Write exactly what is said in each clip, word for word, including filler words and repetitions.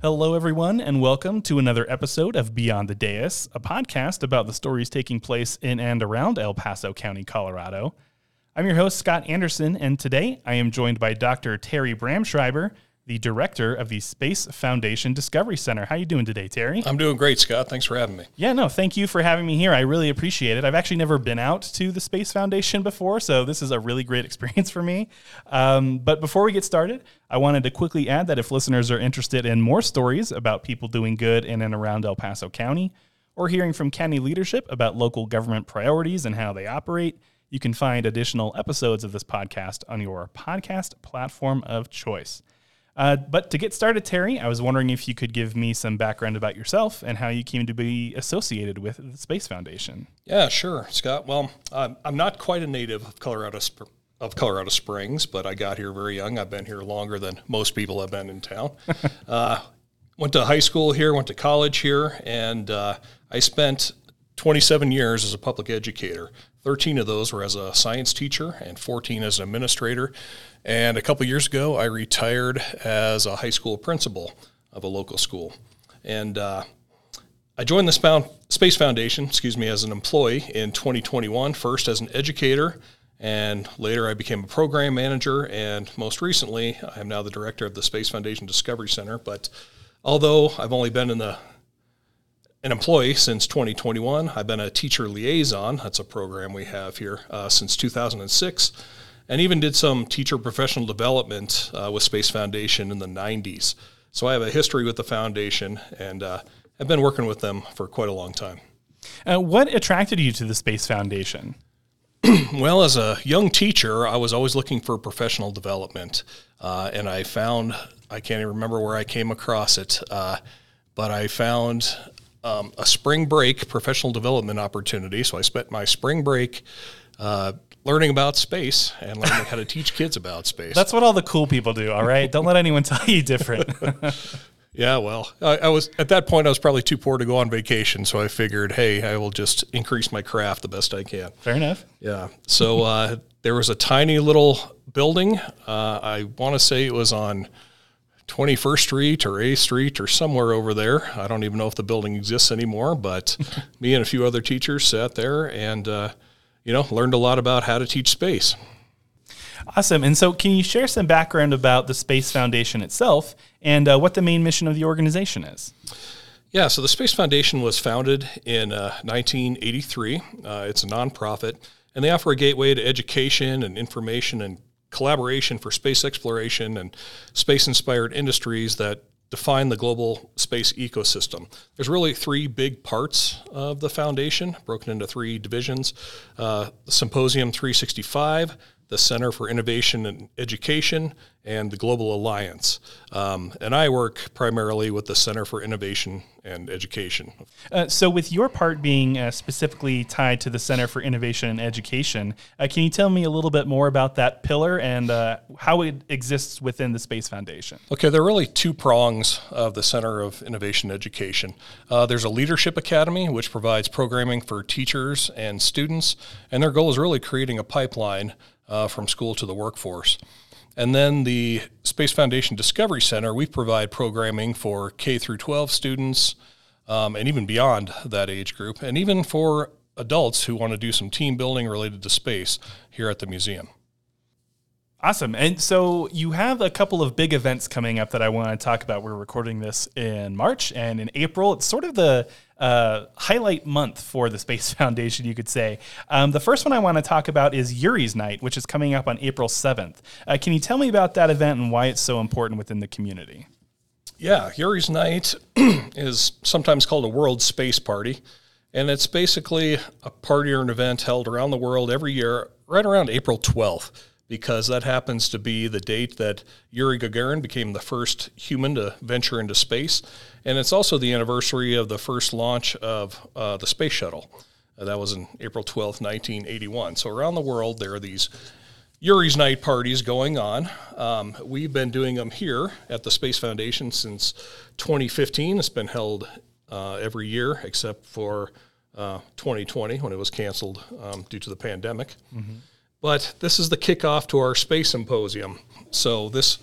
Hello, everyone, and welcome to another episode of Beyond the Dais, a podcast about the stories taking place in and around El Paso County, Colorado. I'm your host, Scott Anderson, and today I am joined by Doctor Terry Bramschreiber, the director of the Space Foundation Discovery Center. How are you doing today, Terry? I'm doing great, Scott. Thanks for having me. Yeah, no, thank you for having me here. I really appreciate it. I've actually never been out to the Space Foundation before, so this is a really great experience for me. Um, but before we get started, I wanted to quickly add that if listeners are interested in more stories about people doing good in and around El Paso County, or hearing from county leadership about local government priorities and how they operate, you can find additional episodes of this podcast on your podcast platform of choice. Uh, but to get started, Terry, I was wondering if you could give me some background about yourself and how you came to be associated with the Space Foundation. Yeah, sure, Scott. Well, um, I'm not quite a native of Colorado Sp- of Colorado Springs, but I got here very young. I've been here longer than most people have been in town. uh, went to high school here, went to college here, and uh, I spent twenty-seven years as a public educator. thirteen of those were as a science teacher and fourteen as an administrator. And a couple years ago, I retired as a high school principal of a local school. And uh, I joined the Sp- Space Foundation, excuse me, as an employee in twenty twenty-one, first as an educator, and later I became a program manager, and most recently, I am now the director of the Space Foundation Discovery Center. But although I've only been in the an employee since twenty twenty-one, I've been a teacher liaison, that's a program we have here, uh, since two thousand six, and even did some teacher professional development uh, with Space Foundation in the nineties. So I have a history with the foundation, and uh, I've been working with them for quite a long time. Uh, what attracted you to the Space Foundation? Well, as a young teacher, I was always looking for professional development, uh, and I found, I can't even remember where I came across it, uh, but I found um, a spring break professional development opportunity. So I spent my spring break uh, learning about space and learning how to teach kids about space. That's what all the cool people do, all right? Don't let anyone tell you different. Yeah, well, I, I was at that point, I was probably too poor to go on vacation, so I figured, hey, I will just increase my craft the best I can. Fair enough. Yeah. So uh, there was a tiny little building. Uh, I want to say it was on twenty-first Street or A Street or somewhere over there. I don't even know if the building exists anymore, but me and a few other teachers sat there and, uh, you know, learned a lot about how to teach space. Awesome. And so can you share some background about the Space Foundation itself and uh, what the main mission of the organization is? Yeah, so the Space Foundation was founded in uh, nineteen eighty-three. Uh, it's a nonprofit, and they offer a gateway to education and information and collaboration for space exploration and space-inspired industries that define the global space ecosystem. There's really three big parts of the foundation, broken into three divisions. Uh, Symposium three sixty-five, the Center for Innovation and Education, and the Global Alliance. Um, and I work primarily with the Center for Innovation and Education. Uh, so with your part being uh, specifically tied to the Center for Innovation and Education, uh, can you tell me a little bit more about that pillar and uh, how it exists within the Space Foundation? Okay, there are really two prongs of the Center of Innovation and Education. Uh, there's a Leadership Academy, which provides programming for teachers and students, and their goal is really creating a pipeline uh, from school to the workforce. And then the Space Foundation Discovery Center, we provide programming for K through twelve students um, and even beyond that age group, and even for adults who want to do some team building related to space here at the museum. Awesome. And so you have a couple of big events coming up that I want to talk about. We're recording this in March, and in April, it's sort of the uh, highlight month for the Space Foundation, you could say. Um, the first one I want to talk about is Yuri's Night, which is coming up on April seventh. Uh, can you tell me about that event and why it's so important within the community? Yeah, Yuri's Night is sometimes called a World Space Party, and it's basically a party or an event held around the world every year, right around April twelfth. Because that happens to be the date that Yuri Gagarin became the first human to venture into space. And it's also the anniversary of the first launch of uh, the space shuttle. Uh, that was in April twelfth, nineteen eighty-one. So around the world, there are these Yuri's Night parties going on. Um, we've been doing them here at the Space Foundation since twenty fifteen. It's been held uh, every year except for uh, twenty twenty when it was canceled um, due to the pandemic. Mm-hmm. But this is the kickoff to our Space Symposium. So this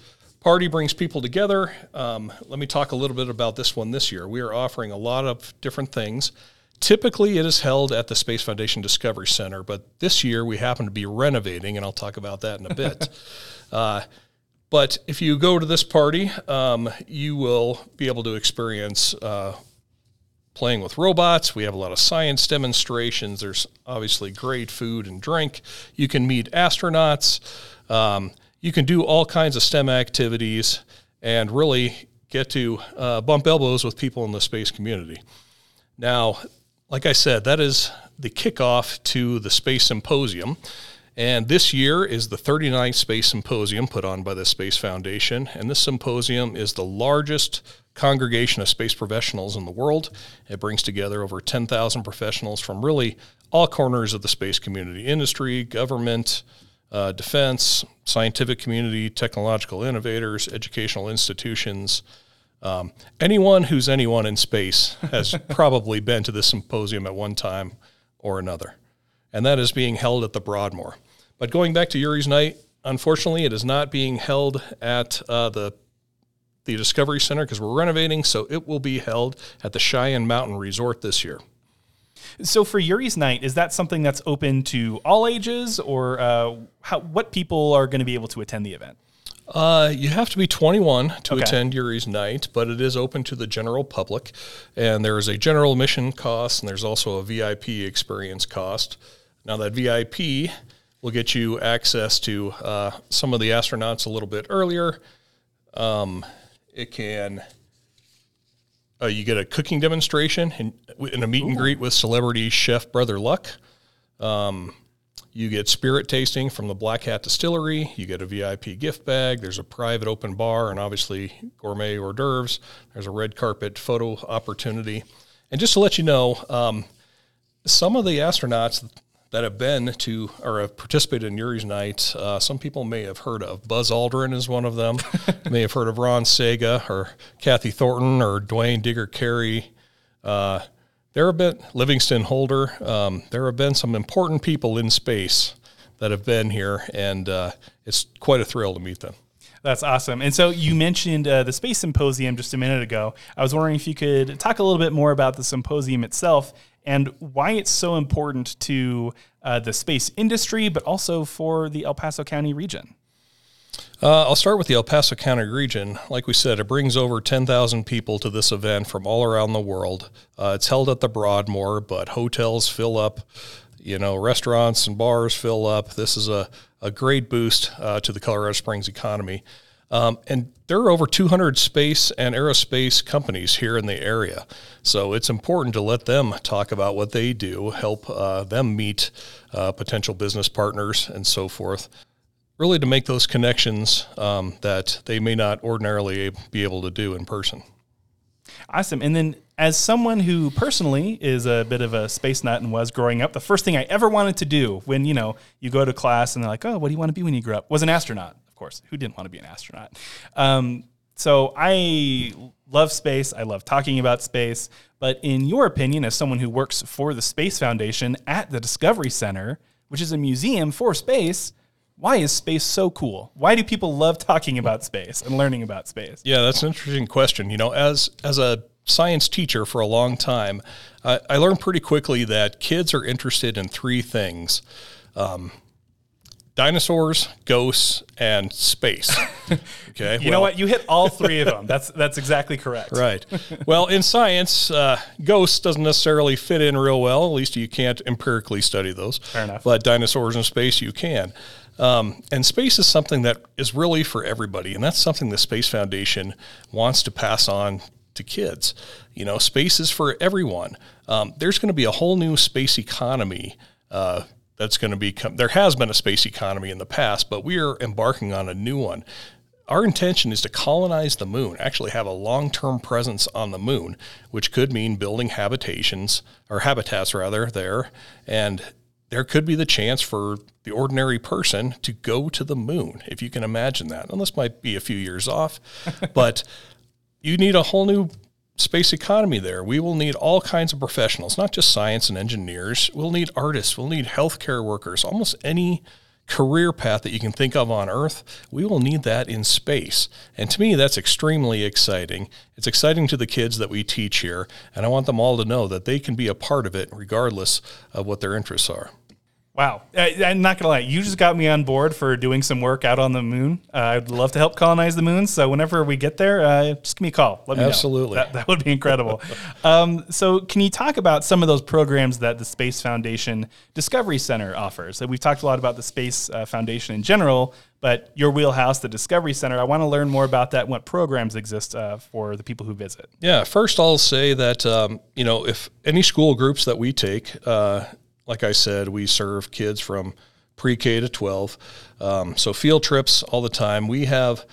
party brings people together. Um, let me talk a little bit about this one this year. We are offering a lot of different things. Typically, it is held at the Space Foundation Discovery Center, but this year we happen to be renovating, and I'll talk about that in a bit. uh, but if you go to this party, um, you will be able to experience uh, playing with robots. We have a lot of science demonstrations. There's obviously great food and drink. You can meet astronauts. Um, you can do all kinds of STEM activities and really get to uh, bump elbows with people in the space community. Now, like I said, that is the kickoff to the Space Symposium. And this year is the thirty-ninth Space Symposium put on by the Space Foundation. And this symposium is the largest congregation of space professionals in the world. It brings together over ten thousand professionals from really all corners of the space community, industry, government, uh, defense, scientific community, technological innovators, educational institutions. Um, anyone who's anyone in space has probably been to this symposium at one time or another, and that is being held at the Broadmoor. But going back to Yuri's Night, unfortunately, it is not being held at uh, the the Discovery Center because we're renovating, so it will be held at the Cheyenne Mountain Resort this year. So for Yuri's Night, is that something that's open to all ages, or uh, how, what people are going to be able to attend the event? Uh, you have to be twenty-one to Okay. attend Yuri's Night, but it is open to the general public, and there is a general admission cost, and there's also a V I P experience cost. Now, that V I P will get you access to uh, some of the astronauts a little bit earlier. Um, it can, uh, you get a cooking demonstration and, and a meet and greet with celebrity chef Brother Luck. Um, You get spirit tasting from the Black Hat Distillery. You get a V I P gift bag. There's a private open bar and obviously gourmet hors d'oeuvres. There's a red carpet photo opportunity. And just to let you know, um, some of the astronauts that have been to or have participated in Yuri's Night, uh, some people may have heard of. Buzz Aldrin is one of them. May have heard of Ron Sega or Kathy Thornton or Dwayne Digger Carey. Uh, There have been Livingston Holder. Um, there have been some important people in space that have been here, and uh, it's quite a thrill to meet them. That's awesome. And so you mentioned uh, the Space Symposium just a minute ago. I was wondering if you could talk a little bit more about the symposium itself and why it's so important to uh, the space industry, but also for the El Paso County region. Uh, I'll start with the El Paso County region. Like we said, it brings over ten thousand people to this event from all around the world. Uh, it's held at the Broadmoor, but hotels fill up, you know, restaurants and bars fill up. This is a, a great boost uh, to the Colorado Springs economy. Um, and there are over two hundred space and aerospace companies here in the area. So it's important to let them talk about what they do, help uh, them meet uh, potential business partners and so forth. Really to make those connections um, that they may not ordinarily be able to do in person. Awesome. And then as someone who personally is a bit of a space nut and was growing up, the first thing I ever wanted to do when, you know, you go to class and they're like, oh, what do you want to be when you grow up? Was an astronaut, of course. Who didn't want to be an astronaut? Um, so I love space. I love talking about space. But in your opinion, as someone who works for the Space Foundation at the Discovery Center, which is a museum for space, why is space so cool? Why do people love talking about space and learning about space? Yeah, that's an interesting question. You know, as as a science teacher for a long time, I, I learned pretty quickly that kids are interested in three things. Um, dinosaurs, ghosts, and space. Okay. You well, know what? You hit all three of them. That's that's exactly correct. Right. Well, in science, uh, ghosts doesn't necessarily fit in real well. At least you can't empirically study those. Fair enough. But dinosaurs in space, you can. Um, and space is something that is really for everybody, and that's something the Space Foundation wants to pass on to kids. You know, space is for everyone. Um, there's going to be a whole new space economy uh, that's going to become. There has been a space economy in the past, but we are embarking on a new one. Our intention is to colonize the moon, actually have a long-term presence on the moon, which could mean building habitations, or habitats rather, there, and there could be the chance for the ordinary person to go to the moon, if you can imagine that. And this might be a few years off, but you need a whole new space economy there. We will need all kinds of professionals, not just science and engineers. We'll need artists. We'll need healthcare workers, almost any career path that you can think of on Earth, we will need that in space. And to me, that's extremely exciting. It's exciting to the kids that we teach here, and I want them all to know that they can be a part of it regardless of what their interests are. Wow. I, I'm not going to lie. You just got me on board for doing some work out on the moon. Uh, I'd love to help colonize the moon. So whenever we get there, uh, just give me a call. Let me Absolutely. know. That, that would be incredible. um, so can you talk about some of those programs that the Space Foundation Discovery Center offers? So we've talked a lot about the Space uh, Foundation in general, but your wheelhouse, the Discovery Center, I want to learn more about that and what programs exist uh, for the people who visit. Yeah. First, I'll say that, um, you know, if any school groups that we take, uh, like I said, we serve kids from pre-K to twelve. Um, so field trips all the time. We have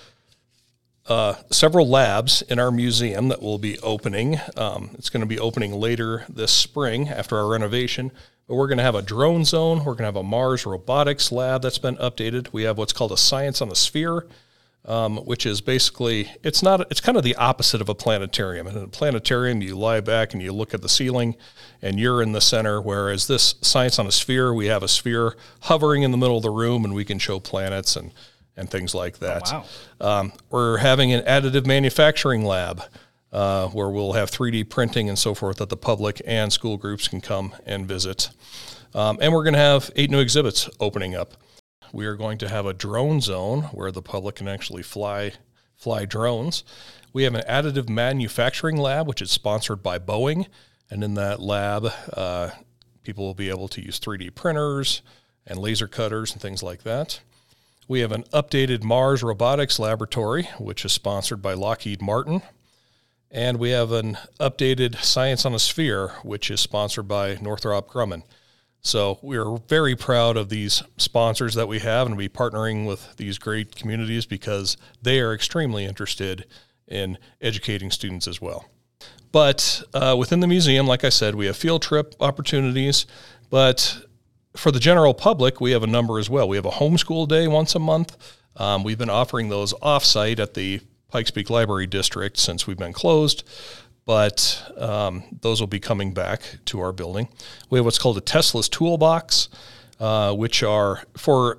uh, several labs in our museum that will be opening. Um, it's going to be opening later this spring after our renovation. But we're going to have a drone zone. We're going to have a Mars robotics lab that's been updated. We have what's called a Science on the Sphere, Um, which is basically, it's not, it's kind of the opposite of a planetarium. In a planetarium, you lie back and you look at the ceiling and you're in the center, whereas this Science on a Sphere, we have a sphere hovering in the middle of the room and we can show planets and, and things like that. Oh, wow. Um, we're having an additive manufacturing lab uh, where we'll have three D printing and so forth that the public and school groups can come and visit. Um, and we're going to have eight new exhibits opening up. We are going to have a drone zone where the public can actually fly fly drones. We have an additive manufacturing lab, which is sponsored by Boeing. And in that lab, uh, people will be able to use three D printers and laser cutters and things like that. We have an updated Mars robotics laboratory, which is sponsored by Lockheed Martin. And we have an updated Science on a Sphere, which is sponsored by Northrop Grumman. So we're very proud of these sponsors that we have and be partnering with these great communities because they are extremely interested in educating students as well. But uh, within the museum, like I said, we have field trip opportunities, but for the general public, we have a number as well. We have a homeschool day once a month. Um, we've been offering those off-site at the Pikes Peak Library District since we've been closed. But um, those will be coming back to our building. We have what's called a Tesla's Toolbox, uh, which are for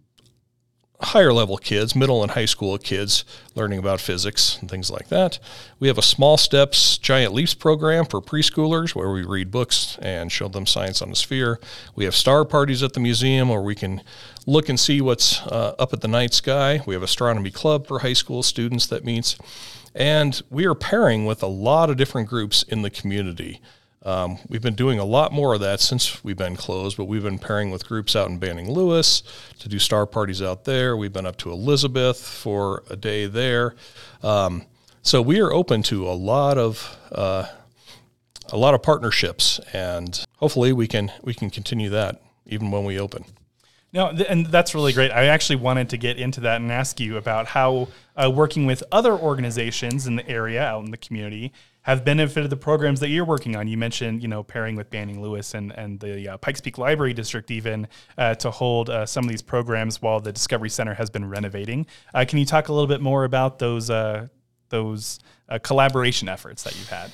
higher level kids, middle and high school kids learning about physics and things like that. We have a Small Steps, Giant Leaps program for preschoolers where we read books and show them Science on the Sphere. We have star parties at the museum where we can look and see what's uh, up at the night sky. We have Astronomy Club for high school students that meets. And we are pairing with a lot of different groups in the community. Um, we've been doing a lot more of that since we've been closed, but we've been pairing with groups out in Banning Lewis to do star parties out there. We've been up to Elizabeth for a day there. Um, so we are open to a lot of uh, a lot of partnerships, and hopefully we can we can continue that even when we open. No, th- and that's really great. I actually wanted to get into that and ask you about how uh, working with other organizations in the area, out in the community, have benefited the programs that you're working on. You mentioned, you know, pairing with Banning Lewis and, and the uh, Pikes Peak Library District even uh, to hold uh, some of these programs while the Discovery Center has been renovating. Uh, can you talk a little bit more about those uh, those uh, collaboration efforts that you've had?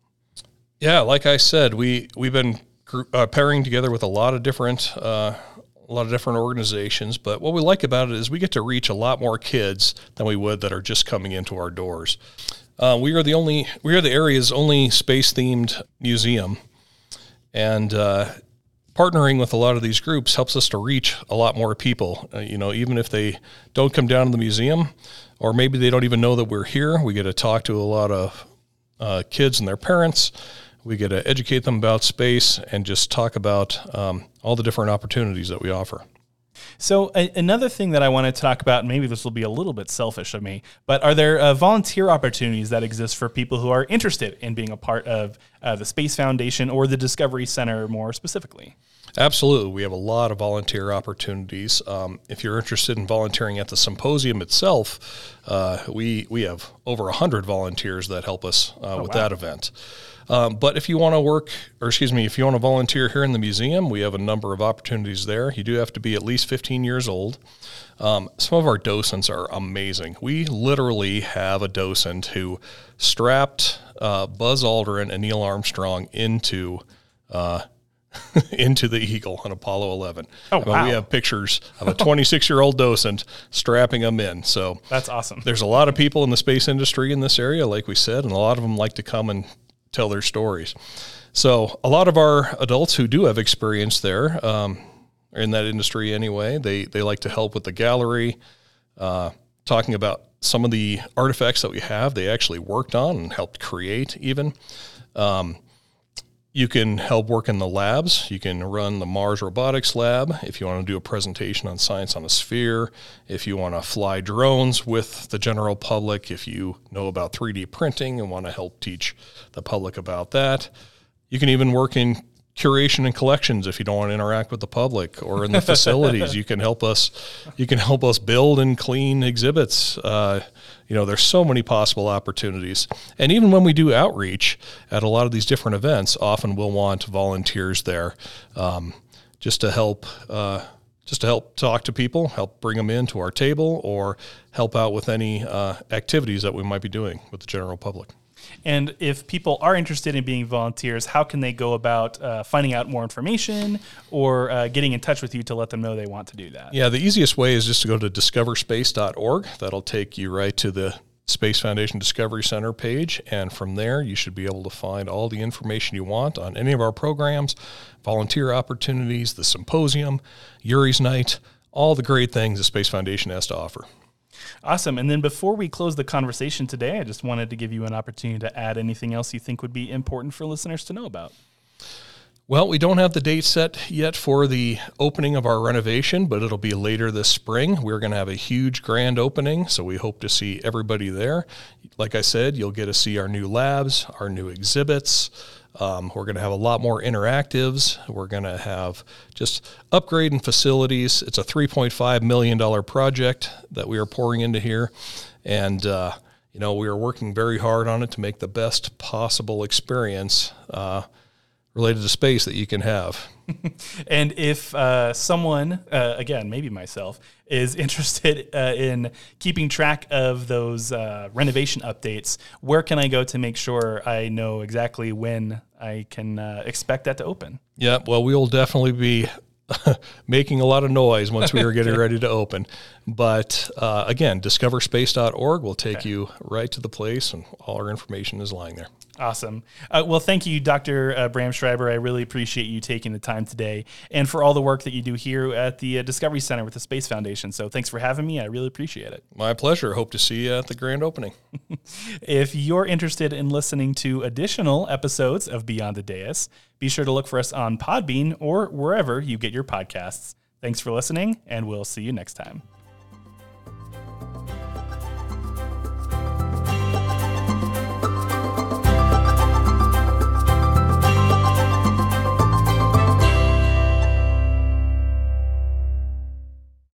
Yeah, like I said, we we've been uh, pairing together with a lot of different uh, a lot of different organizations. But what we like about it is we get to reach a lot more kids than we would that are just coming into our doors. Uh, we are the only we are the area's only space themed museum, and uh, partnering with a lot of these groups helps us to reach a lot more people. Uh, you know, even if they don't come down to the museum, or maybe they don't even know that we're here, we get to talk to a lot of uh, kids and their parents. We get to educate them about space and just talk about um, all the different opportunities that we offer. So a- another thing that I want to talk about, and maybe this will be a little bit selfish of me, but are there uh, volunteer opportunities that exist for people who are interested in being a part of uh, the Space Foundation or the Discovery Center more specifically? Absolutely. We have a lot of volunteer opportunities. Um, if you're interested in volunteering at the symposium itself, uh, we we have over one hundred volunteers that help us uh, oh, with wow. that event. Um, but if you want to work, or excuse me, if you want to volunteer here in the museum, we have a number of opportunities there. You do have to be at least fifteen years old. Um, some of our docents are amazing. We literally have a docent who strapped uh, Buzz Aldrin and Neil Armstrong into uh, into the Eagle on Apollo eleven. Oh, I mean, wow. we have pictures of a twenty-six-year-old docent strapping them in. So That's awesome. there's a lot of people in the space industry in this area, like we said, and a lot of them like to come and tell their stories. So a lot of our adults who do have experience there, um, in that industry anyway, they, they like to help with the gallery, uh, talking about some of the artifacts that we have they actually worked on and helped create even. Um, you can help work in the labs. You can run the Mars Robotics Lab if you want to do a presentation on science on a sphere, if you want to fly drones with the general public, if you know about three D printing and want to help teach the public about that. You can even work in curation and collections if you don't want to interact with the public, or in the facilities. You can help us you can help us build and clean exhibits. Uh, you know, there's so many possible opportunities. And even when we do outreach at a lot of these different events, often we'll want volunteers there, um, just to help uh, just to help talk to people, help bring them into our table, or help out with any uh, activities that we might be doing with the general public. And if people are interested in being volunteers, how can they go about uh, finding out more information or uh, getting in touch with you to let them know they want to do that? Yeah, the easiest way is just to go to discover space dot org. That'll take you right to the Space Foundation Discovery Center page. And from there, you should be able to find all the information you want on any of our programs, volunteer opportunities, the symposium, Yuri's Night, all the great things the Space Foundation has to offer. Awesome. And then before we close the conversation today, I just wanted to give you an opportunity to add anything else you think would be important for listeners to know about. Well, we don't have the date set yet for the opening of our renovation, but it'll be later this spring. We're going to have a huge grand opening, so we hope to see everybody there. Like I said, you'll get to see our new labs, our new exhibits. Um, we're going to have a lot more interactives. We're going to have just upgrading facilities. It's a three point five million dollars project that we are pouring into here. And, uh, you know, we are working very hard on it to make the best possible experience uh, related to space that you can have. And if uh, someone, uh, again, maybe myself, is interested uh, in keeping track of those uh, renovation updates, where can I go to make sure I know exactly when I can uh, expect that to open? Yeah, well, we will definitely be making a lot of noise once we are getting ready to open. But uh, again, discover space dot org will take okay. you right to the place, and all our information is lying there. Awesome. Uh, well, thank you, Doctor Uh, Bram Schreiber. I really appreciate you taking the time today and for all the work that you do here at the uh, Discovery Center with the Space Foundation. So thanks for having me. I really appreciate it. My pleasure. Hope to see you at the grand opening. If you're interested in listening to additional episodes of Beyond the Dais, be sure to look for us on Podbean or wherever you get your podcasts. Thanks for listening, and we'll see you next time.